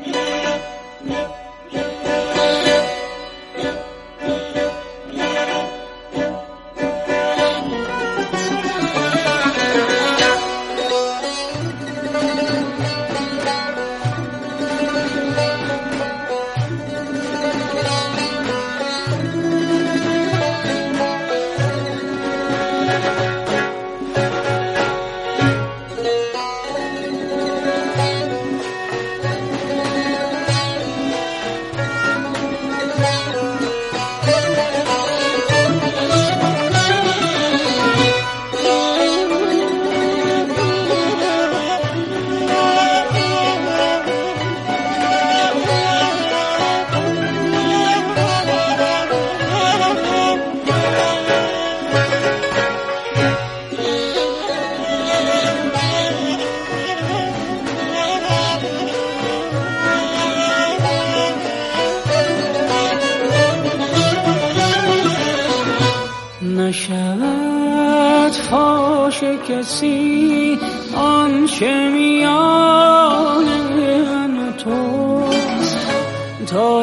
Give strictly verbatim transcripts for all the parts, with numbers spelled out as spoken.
نشود فاش کسی آنچه میان من و توست، تا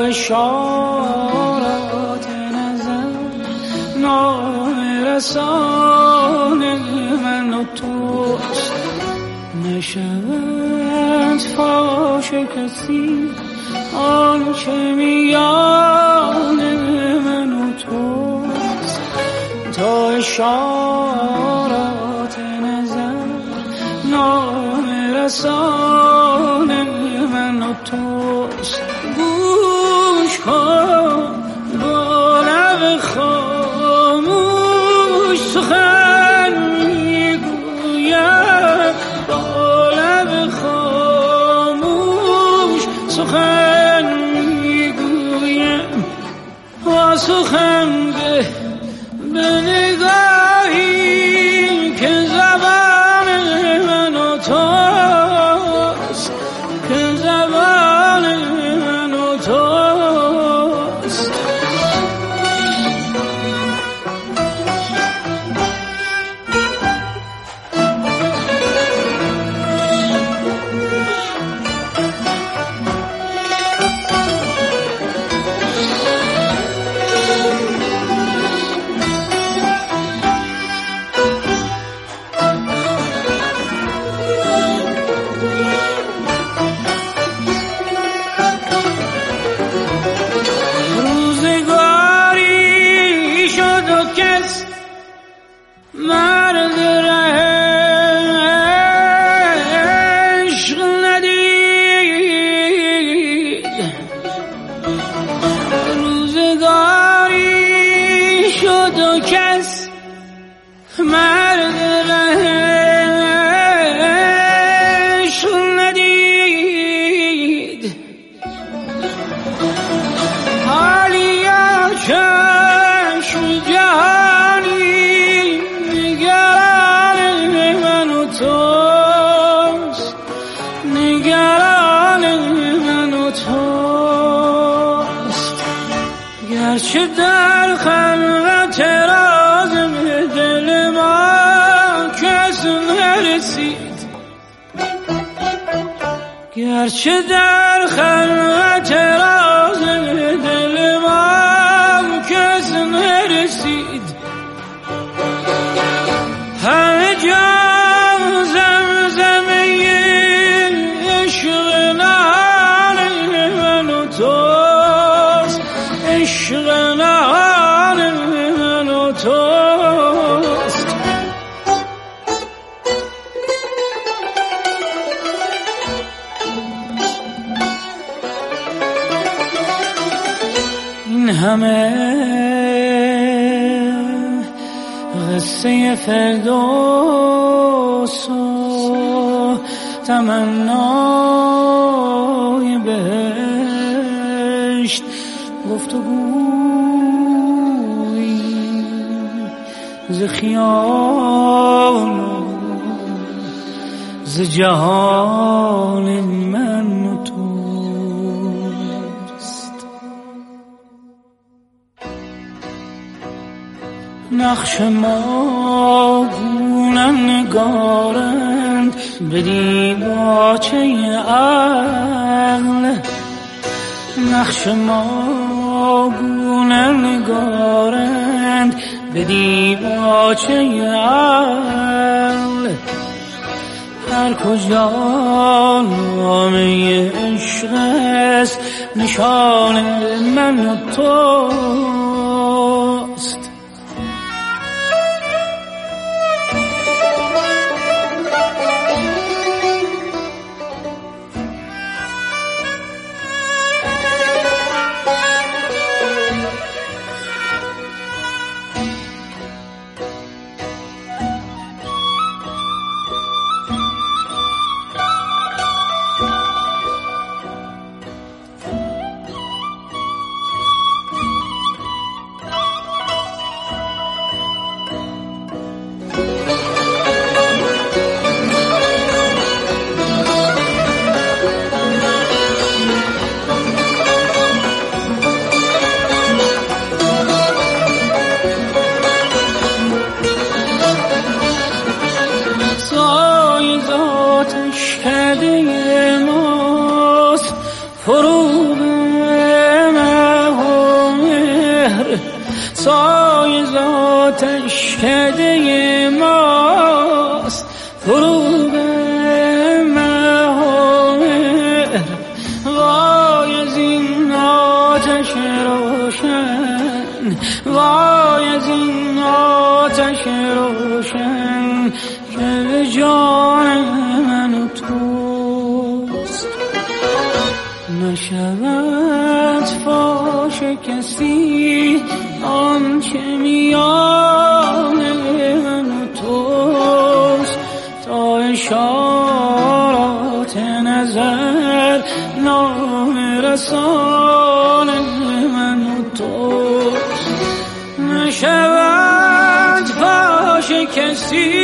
اشارات نظر نامرسان من و توست. نشود فاش کسی آنچه میان من و توست، تا اشارات نظر نامرسان من و توست. گوش کن با لب خاموش سخن میگویم، با لب خاموش سخن میگویم. با سخن به به نگاهی که زبان من و توست، که زبان من و توست. مرد عشق ندید، روزگاری شد و کس مرد عشق ندید. حالیا چشم جهانی نگران من و توست. گرچه در خلوت راز دل ما کس نرسید، گرچه در خلوت راز دل ما کس نرسید. همه جا زمزمه عشق نهان من و توست، عشق نهان من و توست. این همه قصه فردوس و تمنای بهشت، گفتگویی ز خیال ز جهان من و توست. نقش ما گونم نگارند به دیباچه عقل، نقش ما گونه نگارند به دیباچه عقل، هر کجا نامه عشق است نشان من و توست. سایه ذاتش کده ماست فرو به مهر، وای از این آتش روشن، وای از این آتش روشن که به جان من و توست. نشود فاش کسی آنچه میان من و توست، تا اشارات نظر نام رسان من و توست. نشود فاش کسی